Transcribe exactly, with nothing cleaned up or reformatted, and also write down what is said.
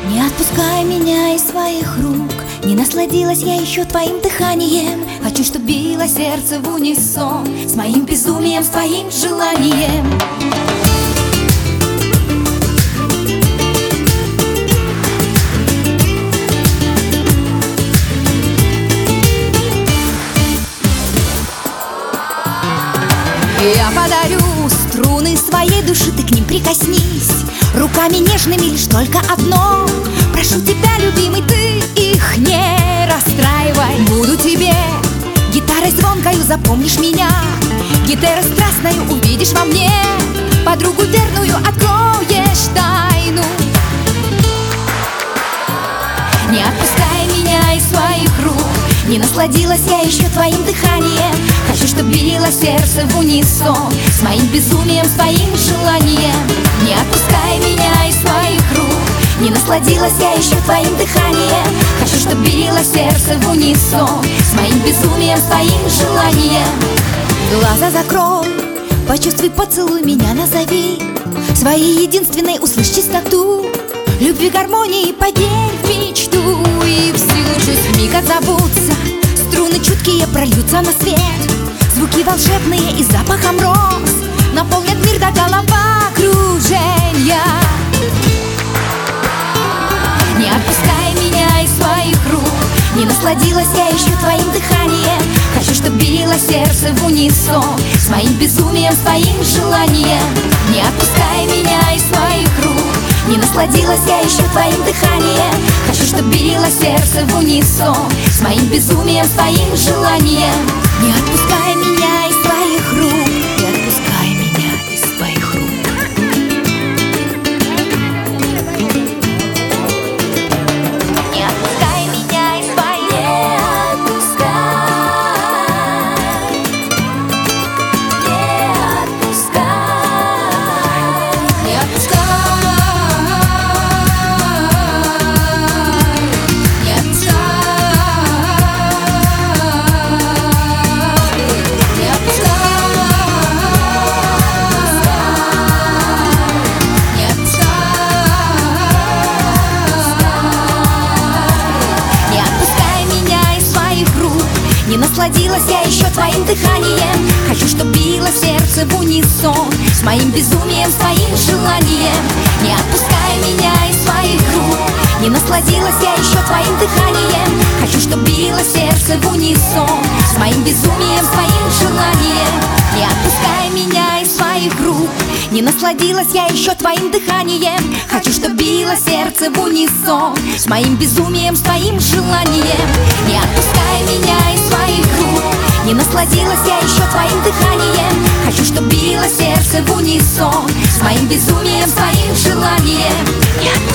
Не отпускай меня из своих рук, не насладилась я еще твоим дыханием. Хочу, чтоб било сердце в унисон с моим безумием, с твоим желанием. Я подарю струны своей души, ты к ним прикоснись. Руками нежными лишь только одно: прошу тебя, любимый, ты их не расстраивай. Буду тебе гитарой звонкою, запомнишь меня, гитарой страстною увидишь во мне, подругу верную откроешь тайну. Не отпускай меня из своих рук, не насладилась я еще твоим дыханием. Хочу, чтоб било сердце в унисон с моим безумием, с твоим желанием. Не отпускай меня из своих рук, не насладилась я еще твоим дыханием. Хочу, чтоб било сердце в унисон с моим безумием, с твоим желанием. Глаза закрой, почувствуй, поцелуй меня, назови своей единственной, услышь чистоту любви, гармонии, поверь в мечту. И в силу чувств вмиг отзовутся, струны чуткие прольются на свет, звуки волшебные и запахом роз наполнят мир до головокружения. Не отпускай меня из своих рук, не насладилась я еще твоим дыханием. Хочу, чтоб било сердце в унисон с моим безумием, с твоим желанием. Не отпускай меня из своих рук, не насладилась я еще твоим дыханием. Хочу, чтоб било сердце в унисон с моим безумием, с твоим желанием. Не отпускай меня из твоих рук, не отпускай меня из твоих рук. Не отпускай меня из твоих рук. Не отпускай, не отпускай. Не насладилась я еще твоим дыханием. Хочу, чтоб било сердце в унисон с моим безумием, с твоим желанием. Не отпускай меня из своих рук, не насладилась я еще твоим дыханием. Хочу, чтоб било сердце в унисон с моим безумием, с твоим желанием. Не отпускай меня из своих рук, не насладилась я еще твоим дыханием. Хочу, чтоб било сердце в унисон с моим безумием, с твоим желанием. Не отпускай меня из своих рук, не насладилась я еще твоим дыханием. Хочу, чтоб било сердце в унисон с моим безумием, с твоим желанием.